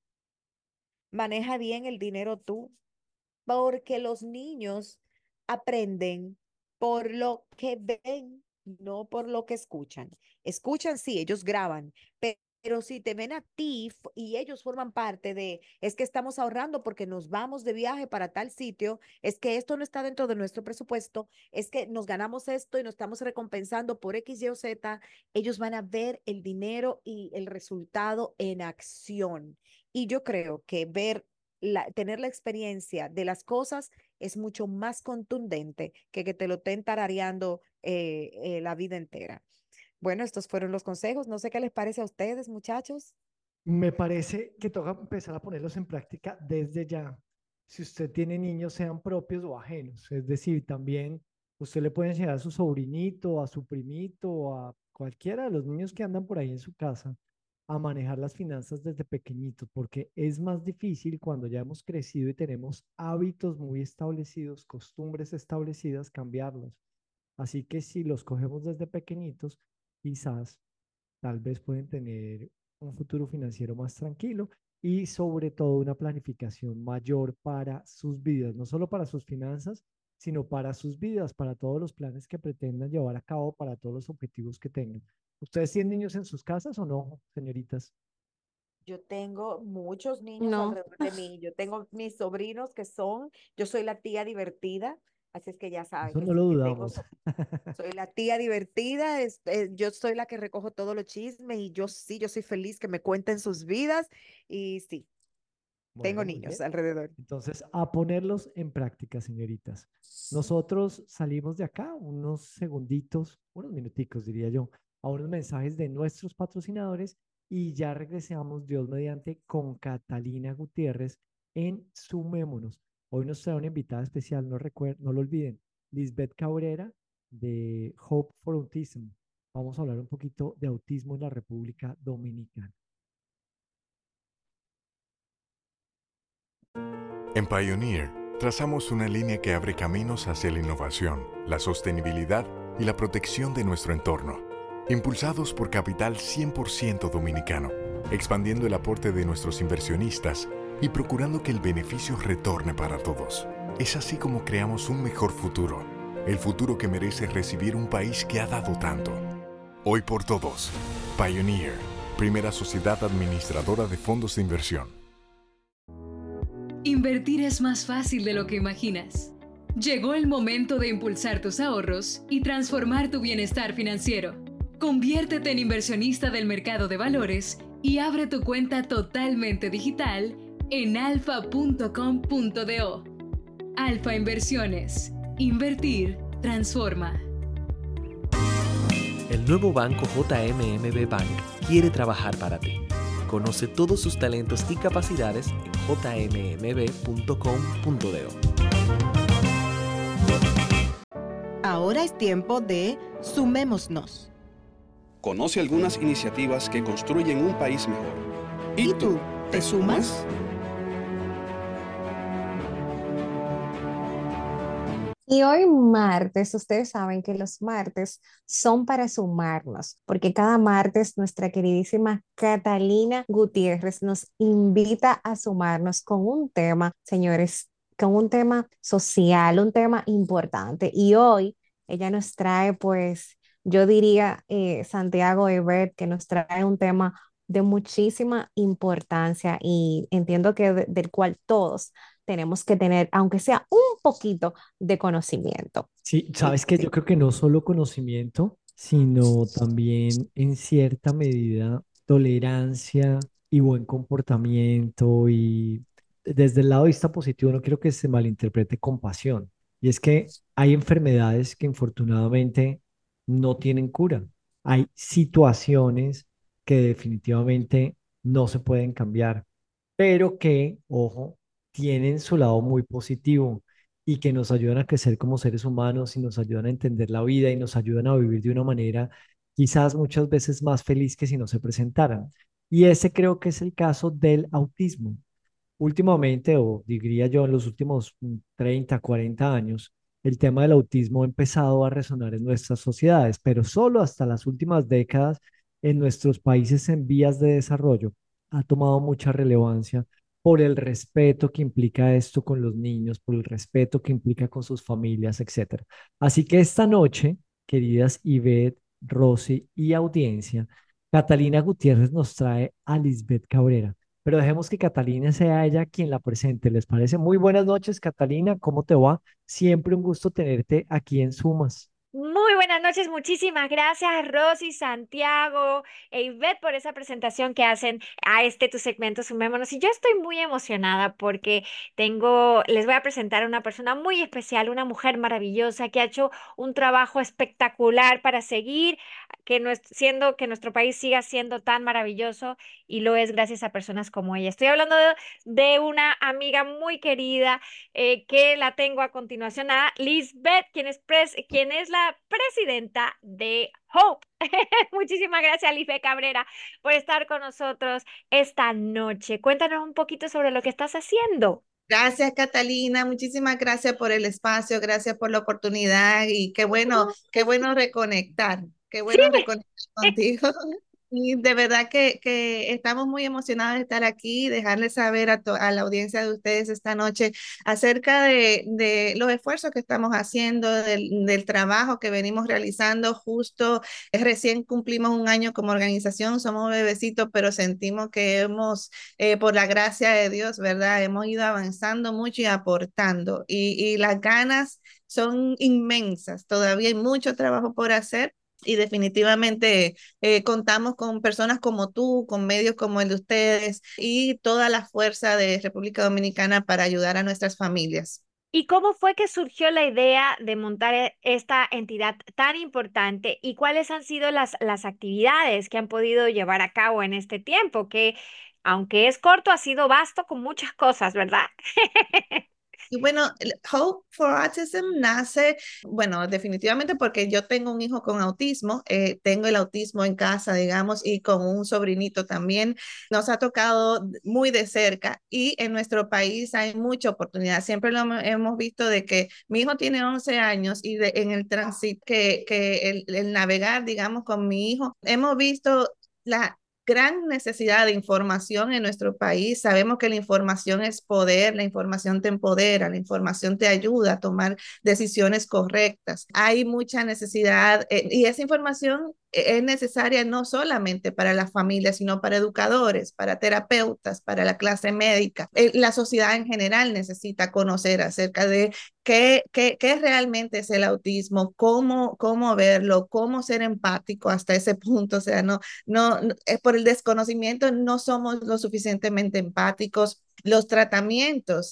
maneja bien el dinero tú, porque los niños aprenden por lo que ven, no por lo que escuchan. Escuchan, sí, ellos graban, pero si te ven a ti y ellos forman parte de, es que estamos ahorrando porque nos vamos de viaje para tal sitio, es que esto no está dentro de nuestro presupuesto, es que nos ganamos esto y nos estamos recompensando por X, Y o Z, ellos van a ver el dinero y el resultado en acción. Y yo creo que tener la experiencia de las cosas es mucho más contundente que te lo estén tarareando la vida entera. Bueno, estos fueron los consejos. No sé qué les parece a ustedes, muchachos. Me parece que toca empezar a ponerlos en práctica desde ya. Si usted tiene niños, sean propios o ajenos. Es decir, también usted le puede enseñar a su sobrinito, a su primito, a cualquiera de los niños que andan por ahí en su casa a manejar las finanzas desde pequeñitos, porque es más difícil cuando ya hemos crecido y tenemos hábitos muy establecidos, costumbres establecidas, cambiarlos. Así que si los cogemos desde pequeñitos, quizás tal vez pueden tener un futuro financiero más tranquilo y sobre todo una planificación mayor para sus vidas, no solo para sus finanzas, sino para sus vidas, para todos los planes que pretendan llevar a cabo, para todos los objetivos que tengan. ¿Ustedes tienen niños en sus casas o no, señoritas? Yo tengo muchos niños No. alrededor de mí. Yo tengo mis sobrinos yo soy la tía divertida, así es que ya saben Eso que no sí, lo que dudamos. soy la tía divertida, yo soy la que recojo todos los chismes y yo soy feliz que me cuenten sus vidas y sí, tengo Bueno, muy niños bien. alrededor. Entonces, a ponerlos en práctica, señoritas. Nosotros salimos de acá unos segunditos, unos minuticos, diría yo, a unos mensajes de nuestros patrocinadores y ya regresamos, Dios mediante, con Catalina Gutiérrez en Sumémonos. Hoy nos trae una invitada especial, no lo olviden, Lisbeth Cabrera de Hope for Autism. Vamos a hablar un poquito de autismo en la República Dominicana. En Pioneer, trazamos una línea que abre caminos hacia la innovación, la sostenibilidad y la protección de nuestro entorno. Impulsados por capital 100% dominicano, expandiendo el aporte de nuestros inversionistas y procurando que el beneficio retorne para todos. Es así como creamos un mejor futuro, el futuro que merece recibir un país que ha dado tanto. Hoy por todos, Pioneer, primera sociedad administradora de fondos de inversión. Invertir es más fácil de lo que imaginas. Llegó el momento de impulsar tus ahorros y transformar tu bienestar financiero. Conviértete en inversionista del mercado de valores y abre tu cuenta totalmente digital en alfa.com.do. Alfa Inversiones. Invertir transforma. El nuevo banco JMMB Bank quiere trabajar para ti. Conoce todos sus talentos y capacidades en jmmb.com.do. Ahora es tiempo de Sumémonos. Conoce algunas iniciativas que construyen un país mejor. ¿Y tú? ¿Te sumas? Y hoy martes, ustedes saben que los martes son para sumarnos, porque cada martes nuestra queridísima Catalina Gutiérrez nos invita a sumarnos con un tema, señores, con un tema social, un tema importante. Y hoy ella nos trae, pues, yo diría, Santiago Ebert, que nos trae un tema de muchísima importancia y entiendo que del cual todos tenemos que tener, aunque sea un poquito de conocimiento. Sí, sabes que yo creo que no solo conocimiento, sino también en cierta medida tolerancia y buen comportamiento y desde el lado de vista positivo no quiero que se malinterprete compasión. Y es que hay enfermedades que infortunadamente no tienen cura. Hay situaciones que definitivamente no se pueden cambiar, pero que, ojo, tienen su lado muy positivo y que nos ayudan a crecer como seres humanos y nos ayudan a entender la vida y nos ayudan a vivir de una manera quizás muchas veces más feliz que si no se presentaran. Y ese creo que es el caso del autismo. Últimamente, o diría yo en los últimos 30, 40 años, el tema del autismo ha empezado a resonar en nuestras sociedades, pero solo hasta las últimas décadas en nuestros países en vías de desarrollo ha tomado mucha relevancia por el respeto que implica esto con los niños, por el respeto que implica con sus familias, etcétera. Así que esta noche, queridas Ivette, Rosy y audiencia, Catalina Gutiérrez nos trae a Lisbeth Cabrera. Pero dejemos que Catalina sea ella quien la presente. ¿Les parece? Muy buenas noches, Catalina. ¿Cómo te va? Siempre un gusto tenerte aquí en Sumas. Muy buenas noches, muchísimas gracias Rosy, Santiago e Ivette por esa presentación que hacen a tu segmento Sumémonos. Y yo estoy muy emocionada porque les voy a presentar a una persona muy especial, una mujer maravillosa que ha hecho un trabajo espectacular para seguir siendo que nuestro país siga siendo tan maravilloso y lo es gracias a personas como ella. Estoy hablando de una amiga muy querida que la tengo a continuación, a Lisbeth, quien es la presidenta de Hope. Muchísimas gracias, Lisbeth Cabrera, por estar con nosotros esta noche. Cuéntanos un poquito sobre lo que estás haciendo. Gracias, Catalina. Muchísimas gracias por el espacio, gracias por la oportunidad y qué bueno reconectar. Qué bueno reconectar contigo. Y de verdad que estamos muy emocionados de estar aquí y dejarles saber a la audiencia de ustedes esta noche acerca de los esfuerzos que estamos haciendo, del trabajo que venimos realizando. Justo recién cumplimos un año como organización, somos bebecitos, pero sentimos que por la gracia de Dios, ¿verdad? Hemos ido avanzando mucho y aportando. Y las ganas son inmensas. Todavía hay mucho trabajo por hacer. Y definitivamente contamos con personas como tú, con medios como el de ustedes y toda la fuerza de República Dominicana para ayudar a nuestras familias. ¿Y cómo fue que surgió la idea de montar esta entidad tan importante y cuáles han sido las actividades que han podido llevar a cabo en este tiempo, que aunque es corto, ha sido vasto con muchas cosas, ¿verdad? Y bueno, Hope for Autism nace, bueno, definitivamente porque yo tengo un hijo con autismo, tengo el autismo en casa, digamos, y con un sobrinito también. Nos ha tocado muy de cerca y en nuestro país hay mucha oportunidad. Siempre hemos visto de que mi hijo tiene 11 años y en el tránsito, el navegar, digamos, con mi hijo, hemos visto la gran necesidad de información en nuestro país. Sabemos que la información es poder, la información te empodera, la información te ayuda a tomar decisiones correctas. Hay mucha necesidad y esa información es necesaria no solamente para las familias, sino para educadores, para terapeutas, para la clase médica. La sociedad en general necesita conocer acerca de qué realmente es el autismo, cómo verlo, cómo ser empático hasta ese punto. O sea, por el desconocimiento no somos lo suficientemente empáticos. Los tratamientos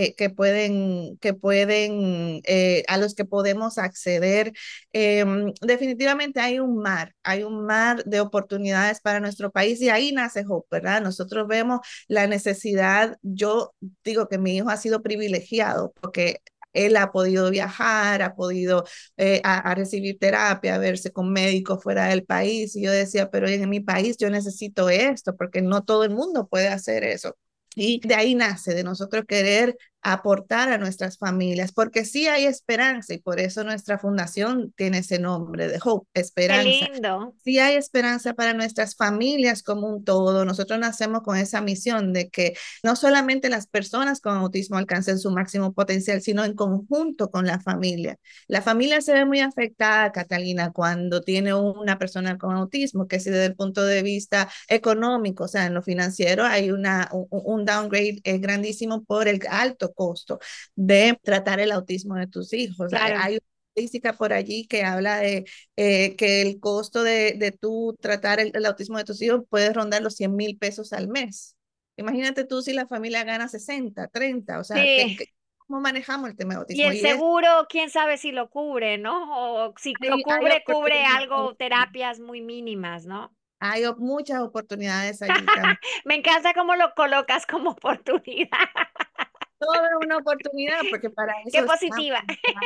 a los que podemos acceder, definitivamente hay un mar de oportunidades para nuestro país y ahí nace Hope, ¿verdad? Nosotros vemos la necesidad. Yo digo que mi hijo ha sido privilegiado porque él ha podido viajar, ha podido a recibir terapia, a verse con médicos fuera del país. Y yo decía, pero en mi país yo necesito esto, porque no todo el mundo puede hacer eso. Y de ahí nace, de nosotros querer aportar a nuestras familias, porque sí hay esperanza y por eso nuestra fundación tiene ese nombre de Hope, Qué esperanza. lindo. Sí hay esperanza para nuestras familias como un todo. Nosotros nacemos con esa misión de que no solamente las personas con autismo alcancen su máximo potencial, sino en conjunto con la familia. La familia se ve muy afectada, Catalina, cuando tiene una persona con autismo, que si desde el punto de vista económico, o sea, en lo financiero, hay un downgrade grandísimo por el alto costo de tratar el autismo de tus hijos. Claro. Hay una estadística por allí que habla de que el costo de tú tratar el autismo de tus hijos puede rondar los 100,000 pesos al mes. Imagínate tú si la familia gana 60, 30, o sea, Sí. ¿cómo manejamos el tema de Y autismo? el seguro, quién sabe si lo cubre, ¿no? O si lo cubre, cubre algo, terapias muy mínimas, ¿no? Hay muchas oportunidades allí también. Me encanta cómo lo colocas como oportunidad. Toda una oportunidad, porque para eso Qué estamos, positiva.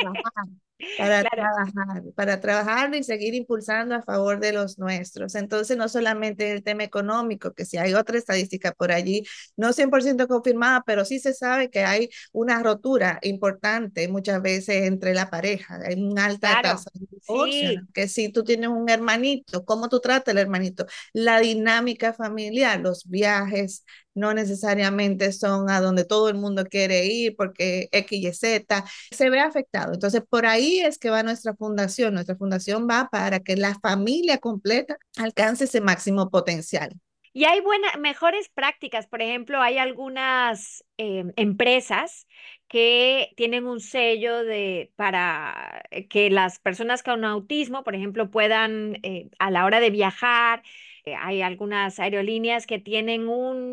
Claro. para trabajar y seguir impulsando a favor de los nuestros. Entonces, no solamente el tema económico, que si hay otra estadística por allí, no 100% confirmada, pero sí se sabe que hay una rotura importante muchas veces entre la pareja. Hay una alta tasa de divorcio, sí. ¿no? Que si tú tienes un hermanito, ¿cómo tú tratas al hermanito? La dinámica familiar, los viajes, no necesariamente son a donde todo el mundo quiere ir porque X, Y, Z se ve afectado. Entonces, por ahí es que va nuestra fundación. Nuestra fundación va para que la familia completa alcance ese máximo potencial. Y hay mejores prácticas. Por ejemplo, hay algunas empresas que tienen un sello para que las personas con autismo, por ejemplo, puedan a la hora de viajar. Hay algunas aerolíneas que tienen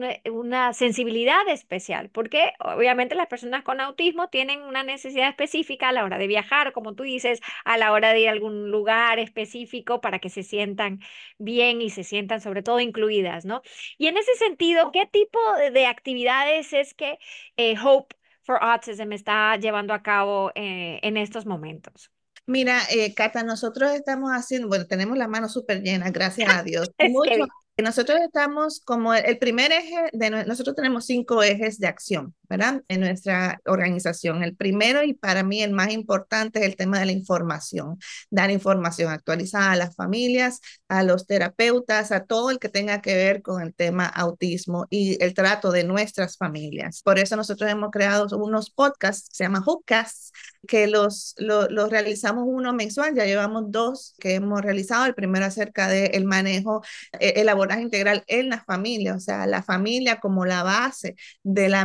una sensibilidad especial, porque obviamente las personas con autismo tienen una necesidad específica a la hora de viajar, como tú dices, a la hora de ir a algún lugar específico para que se sientan bien y se sientan sobre todo incluidas, ¿no? Y en ese sentido, ¿qué tipo de actividades es que Hope for Autism está llevando a cabo en estos momentos? Mira, Cata, nosotros estamos haciendo, bueno, tenemos la mano súper llena, gracias a Dios. Nosotros estamos como el primer eje nosotros tenemos 5 ejes de acción, ¿verdad? En nuestra organización. El primero y para mí el más importante es el tema de la información, dar información actualizada a las familias, a los terapeutas, a todo el que tenga que ver con el tema autismo y el trato de nuestras familias. Por eso nosotros hemos creado unos podcasts que se llaman Hopecasts, que los realizamos uno mensual, ya llevamos 2 que hemos realizado, el primero acerca del manejo, el abordaje integral en la familia, o sea, la familia como la base de la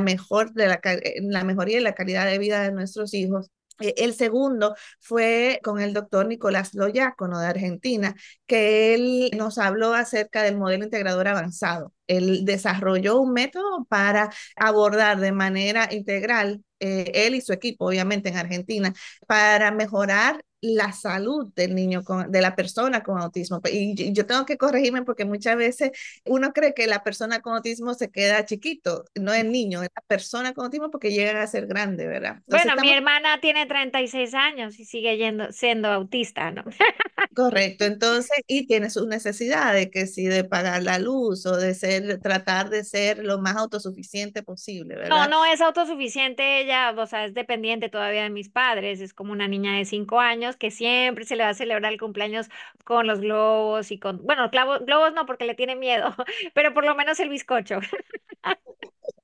mejoría y la calidad de vida de nuestros hijos. El segundo fue con el doctor Nicolás Loyacono de Argentina, que él nos habló acerca del modelo integrador avanzado. Él desarrolló un método para abordar de manera integral, él y su equipo, obviamente en Argentina, para mejorar la salud del niño, de la persona con autismo. Y yo tengo que corregirme porque muchas veces uno cree que la persona con autismo se queda chiquito, no el niño, es la persona con autismo porque llegan a ser grande, ¿verdad? Entonces, bueno, mi hermana tiene 36 años y sigue siendo autista, ¿no? Correcto, entonces, y tiene sus necesidades, que sí, de pagar la luz o tratar de ser lo más autosuficiente posible, No, ¿verdad? no es autosuficiente ella, o sea, es dependiente todavía de mis padres, es como una niña de 5 años que siempre se le va a celebrar el cumpleaños con los globos y bueno, globos no porque le tiene miedo, pero por lo menos el bizcocho.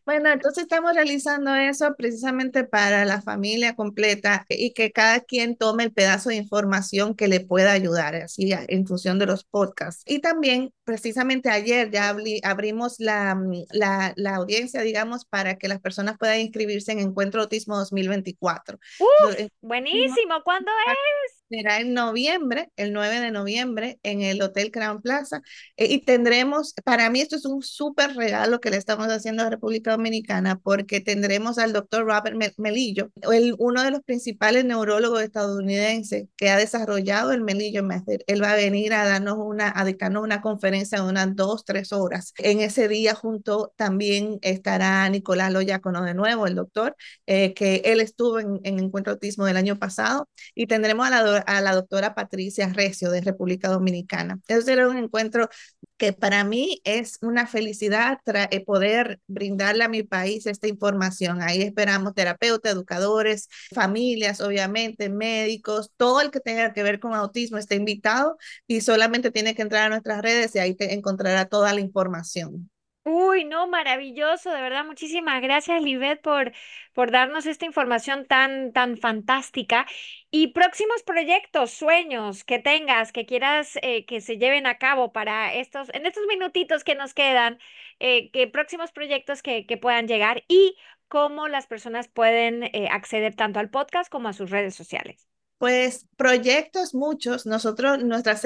Bueno, entonces estamos realizando eso precisamente para la familia completa y que cada quien tome el pedazo de información que le pueda ayudar, así en función de los podcasts. Y también, precisamente ayer ya abrimos la audiencia, digamos, para que las personas puedan inscribirse en Encuentro Autismo 2024. ¡Uf! Buenísimo. ¿Cuándo es? Será en noviembre, el 9 de noviembre, en el Hotel Crown Plaza. Y tendremos, para mí esto es un súper regalo que le estamos haciendo a República Dominicana, porque tendremos al doctor Robert Melillo, uno de los principales neurólogos estadounidenses que ha desarrollado el Melillo Method. Él va a venir a dictarnos una conferencia de unas 2, 3 horas. En ese día junto también estará Nicolás Loyacono de nuevo, el doctor, que él estuvo en Encuentro Autismo del año pasado, y tendremos a la doctora Patricia Recio de República Dominicana. Eso será un encuentro que para mí es una felicidad poder brindarle a mi país esta información. Ahí esperamos terapeutas, educadores, familias, obviamente, médicos, todo el que tenga que ver con autismo está invitado y solamente tiene que entrar a nuestras redes y ahí te encontrará toda la información. Uy, no, maravilloso, de verdad, muchísimas gracias, Livet, por darnos esta información tan fantástica. Y próximos proyectos, sueños que tengas, que quieras que se lleven a cabo para en estos minutitos que nos quedan, que próximos proyectos que puedan llegar y cómo las personas pueden acceder tanto al podcast como a sus redes sociales. Pues proyectos muchos. Nosotros,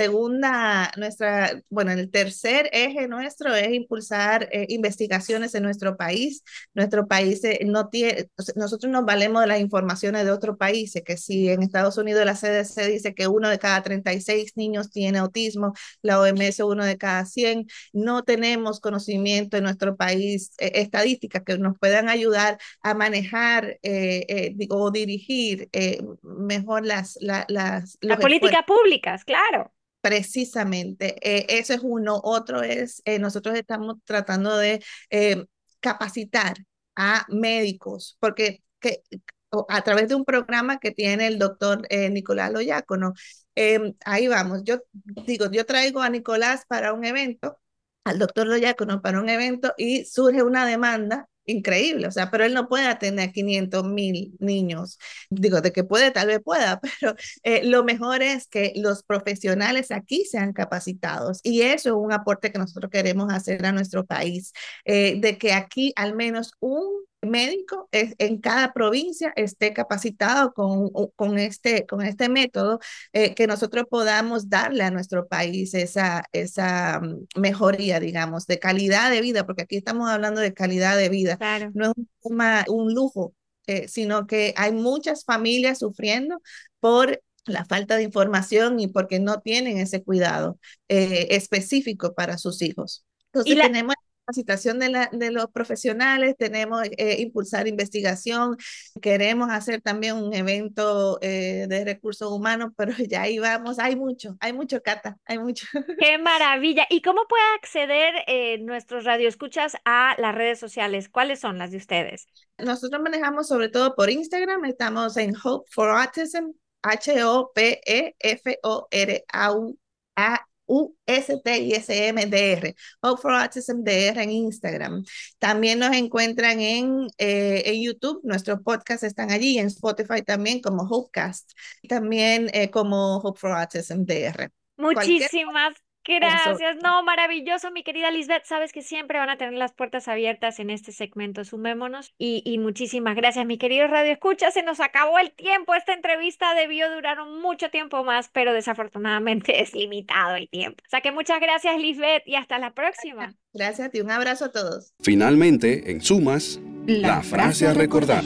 bueno, el tercer eje nuestro es impulsar investigaciones en nuestro país. Nuestro país no tiene, o sea, nosotros nos valemos de las informaciones de otros países, que si en Estados Unidos la CDC dice que 1 de cada 36 niños tiene autismo, la OMS 1 de cada 100, no tenemos conocimiento en nuestro país, estadísticas que nos puedan ayudar a manejar o dirigir mejor las políticas públicas, claro. Precisamente, eso es uno. Otro es, nosotros estamos tratando de capacitar a médicos, porque a través de un programa que tiene el doctor Nicolás Loyacono, ahí vamos, yo traigo a Nicolás para un evento, al doctor Loyacono para un evento y surge una demanda increíble, o sea, pero él no puede atender a 500,000 niños. Digo, de que puede, tal vez pueda, pero lo mejor es que los profesionales aquí sean capacitados y eso es un aporte que nosotros queremos hacer a nuestro país, de que aquí al menos un médico en cada provincia esté capacitado con este método, que nosotros podamos darle a nuestro país esa mejoría, digamos, de calidad de vida, porque aquí estamos hablando de calidad de vida. Claro. No es un lujo, sino que hay muchas familias sufriendo por la falta de información y porque no tienen ese cuidado específico para sus hijos. Entonces tenemos capacitación de los profesionales, tenemos impulsar investigación, queremos hacer también un evento de recursos humanos, pero ya ahí vamos, hay mucho, Cata, hay mucho. ¡Qué maravilla! ¿Y cómo puede acceder nuestros radioescuchas a las redes sociales? ¿Cuáles son las de ustedes? Nosotros manejamos sobre todo por Instagram, estamos en Hope for Autism, HOPEFORAUSTISMDR, Hope for Autism DR en Instagram. También nos encuentran en YouTube, nuestros podcasts están allí, en Spotify también como Hopecast, también como Hope for Autism DR. Muchísimas gracias. No, maravilloso, mi querida Lisbeth. Sabes que siempre van a tener las puertas abiertas en este segmento. Sumémonos. Y muchísimas gracias, mi querido Radio Escucha. Se nos acabó el tiempo. Esta entrevista debió durar mucho tiempo más, pero desafortunadamente es limitado el tiempo. O sea que muchas gracias, Lisbeth, y hasta la próxima. Gracias a ti. Un abrazo a todos. Finalmente, en Sumas, la frase a recordar.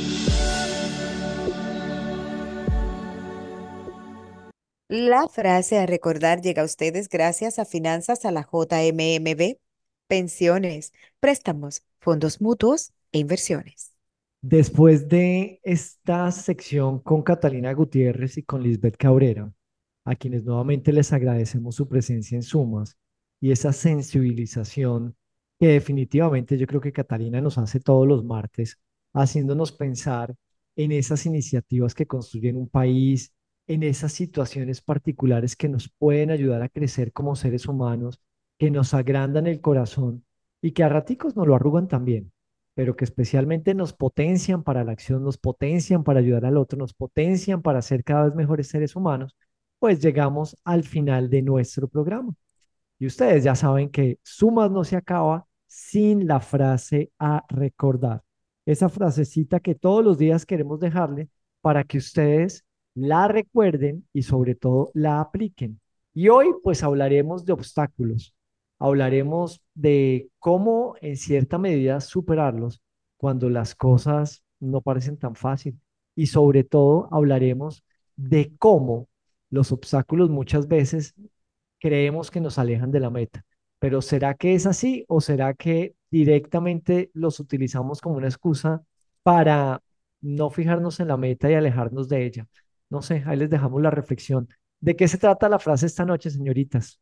La frase a recordar llega a ustedes gracias a Finanzas a la JMMB, pensiones, préstamos, fondos mutuos e inversiones. Después de esta sección con Catalina Gutiérrez y con Lisbeth Cabrera, a quienes nuevamente les agradecemos su presencia en Sumas y esa sensibilización que definitivamente yo creo que Catalina nos hace todos los martes, haciéndonos pensar en esas iniciativas que construyen un país, en esas situaciones particulares que nos pueden ayudar a crecer como seres humanos, que nos agrandan el corazón y que a raticos nos lo arrugan también. pero que especialmente nos potencian para la acción, nos potencian para ayudar al otro, nos potencian para ser cada vez mejores seres humanos, pues llegamos al final de nuestro programa. Y ustedes ya saben que Sumas no se acaba sin la frase a recordar. Esa frasecita que todos los días queremos dejarle para que ustedes la recuerden y sobre todo la apliquen. Y hoy pues hablaremos de obstáculos, hablaremos de cómo en cierta medida superarlos cuando las cosas no parecen tan fácil. Y sobre todo hablaremos de cómo los obstáculos muchas veces creemos que nos alejan de la meta. Pero ¿será que es así o será que directamente los utilizamos como una excusa para no fijarnos en la meta y alejarnos de ella? No sé, ahí les dejamos la reflexión. ¿De qué se trata la frase esta noche, señoritas?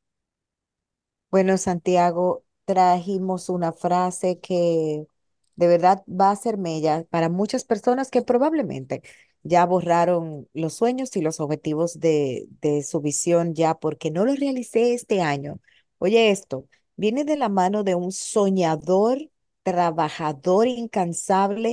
Bueno, Santiago, trajimos una frase que de verdad va a ser mella para muchas personas que probablemente ya borraron los sueños y los objetivos de su visión ya porque no lo realicé este año. Oye, esto viene de la mano de un soñador, trabajador incansable,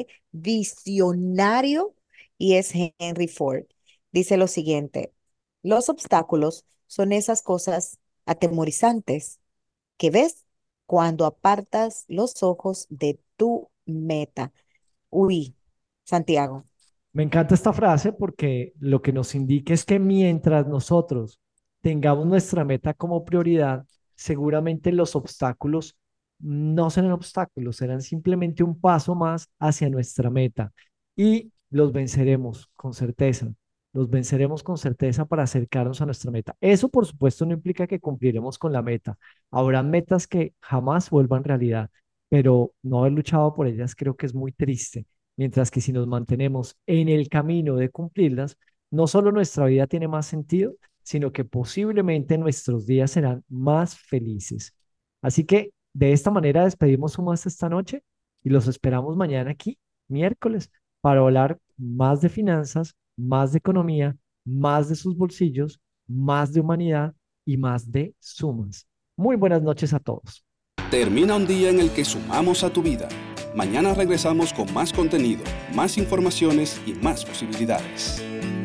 visionario y es Henry Ford. Dice lo siguiente, los obstáculos son esas cosas atemorizantes que ves cuando apartas los ojos de tu meta. Uy, Santiago. Me encanta esta frase porque lo que nos indica es que mientras nosotros tengamos nuestra meta como prioridad, seguramente los obstáculos no serán obstáculos, serán simplemente un paso más hacia nuestra meta y los venceremos con certeza. Los venceremos con certeza para acercarnos a nuestra meta. Eso, por supuesto, no implica que cumpliremos con la meta. Habrá metas que jamás vuelvan realidad, pero no haber luchado por ellas creo que es muy triste. Mientras que si nos mantenemos en el camino de cumplirlas, no solo nuestra vida tiene más sentido, sino que posiblemente nuestros días serán más felices. Así que de esta manera despedimos Sumas esta noche y los esperamos mañana aquí, miércoles, para hablar más de finanzas, más de economía, más de sus bolsillos, más de humanidad y más de sumas. Muy buenas noches a todos. Termina un día en el que sumamos a tu vida. Mañana regresamos con más contenido, más informaciones y más posibilidades.